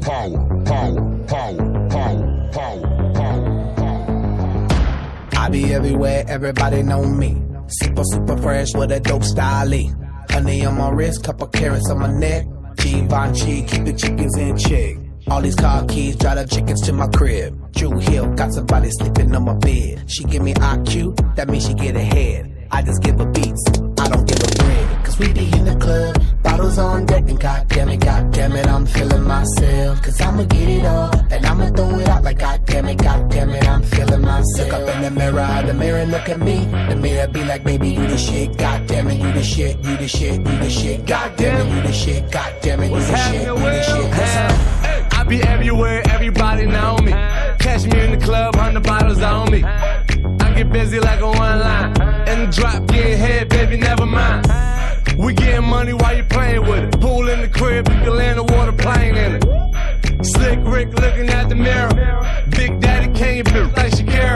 I be everywhere, everybody know me. Super fresh with a dope style. Honey on my wrist, couple carrots on my neck. Givenchy, keep the chickens in check. All these car keys, drive the chickens to my crib. Drew Hill, got somebody sleeping on my bed. She give me IQ, that means she get ahead. I just give her beats, I don't give her bread. Cause we be in the club, bottles on deck, and goddamn it, I'm feeling myself. Cause I'ma get it all, and I'ma throw it out like goddamn it, I'm feeling myself. Look up in the mirror look at me. The mirror be like, baby, you the shit, goddamn it, you the shit, you the shit, you the shit, goddamn it, you the shit, goddamn it, you the shit, you the shit. I be everywhere, everybody know me. Catch me in the club, 100 bottles on me. I get busy like a one line. In the drop, getting head, baby, never mind. We getting money while you playing with it. Pool in the crib, you can land a water plane in it. Slick Rick looking at the mirror. Big Daddy, can you build like Shakira?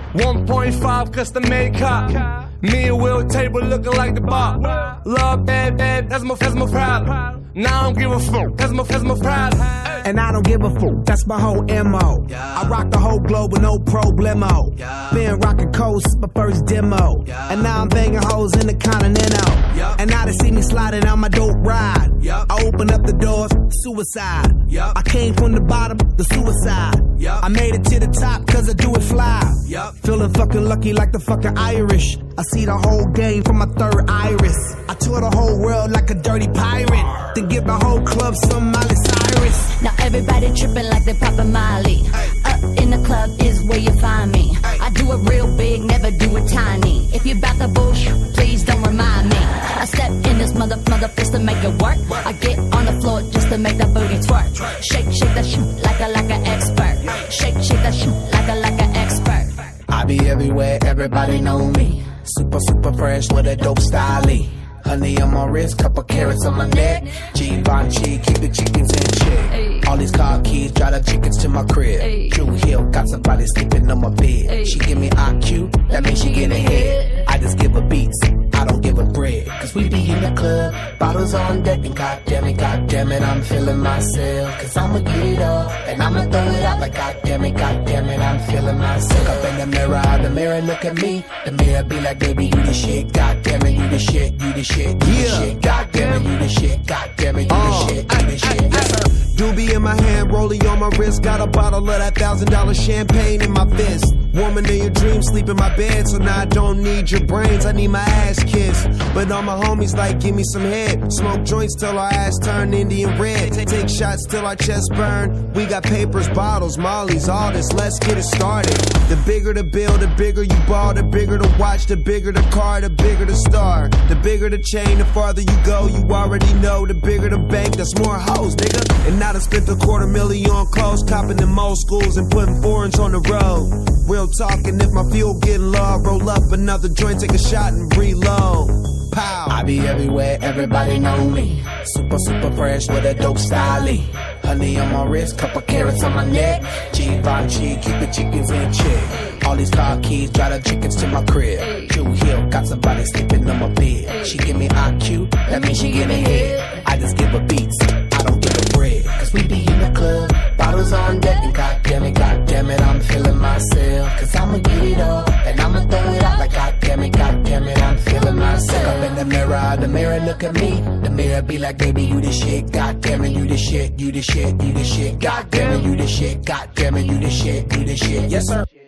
1.5 custom made cop. Me and Will table looking like the bar. Love bad, that's my problem. Now I don't give a fuck, that's my problem. And I don't give a fuck, that's my whole MO. I rock the whole globe with no problemo. Been rocking coast since my first demo. And now I'm banging hoes in the Continental. And now they see me sliding on my dope ride. I open up the doors, suicide. I came from the bottom, the suicide. I made it to the top cause I do it fly. Feeling fucking lucky like the fucking Irish. I see the whole game from my third iris. I tour the whole world like a dirty pirate. Then give the whole club some Miley Cyrus. Now everybody tripping like they poppin' Miley. Up in the club is where you find me. I do it real big, never do it tiny. If you bout the bullshit, please don't remind me. I step in this mother fist to make it work. I get on the floor just to make that booty twerk. Shake that shit like an expert. Shake that shit like an expert. I be everywhere, everybody know me. Super fresh with a dope style. Honey on my wrist, couple carrots on my neck. Givenchy, keep the chickens in check. All these car keys, drive the chickens to my crib. Drew Hill, got somebody sleeping on my bed. She give me IQ, that means she get ahead. I just give her beats, I don't give her bread. Cause we be in the club, bottles on deck, and goddamn it, I'm feeling myself. Cause I'ma get it all, and I'ma throw it out like goddamn it, I'm feeling myself. Look up in the mirror look at me. The mirror be like, baby, you the shit, goddamn it, you the shit, you the shit, you the shit, goddamn it, you the shit, goddamn it, you the shit, you the shit. Yes, sir. Doobie in my hand, rollie on my wrist, got a bottle of that $1,000 champagne in my fist. Woman in your dreams, sleep in my bed, so now I don't need your brains, I need my ass kissed. But all my homies like, give me some head. Smoke joints till our ass turn Indian red. Take shots till our chest burn. We got papers, bottles, mollies, all this, let's get it started. The bigger the bill, the bigger you ball, the bigger the watch, the bigger the car, the bigger the star. The bigger the chain, the farther you go, you already know. The bigger the bank, that's more hoes, nigga. And now I spent $250,000 on clothes, copping in most schools and putting foreigns on the road. Real talking, if my fuel getting low, roll up another joint, take a shot and reload. Pow. I be everywhere, everybody know me. Super fresh with a dope style. Honey on my wrist, couple carrots on my neck. Givenchy, keep the chickens in check. All these car keys, drive the chickens to my crib. Drew Hill, got somebody sleeping on my bed. She give me IQ, that means she get ahead. I just give her beats, I don't give her bread. Cause we be in the club, bottles on deck, and goddamn it, I'm feeling myself. Cause I'ma get it all, and I'ma throw it out like goddamn it, I'm feeling myself. Up in the mirror look at me. The mirror be like, baby, you the shit, goddamn it, you the shit, you the shit, you the shit, goddamn it, you the shit, goddamn it, you the shit, you the shit. Yes, sir.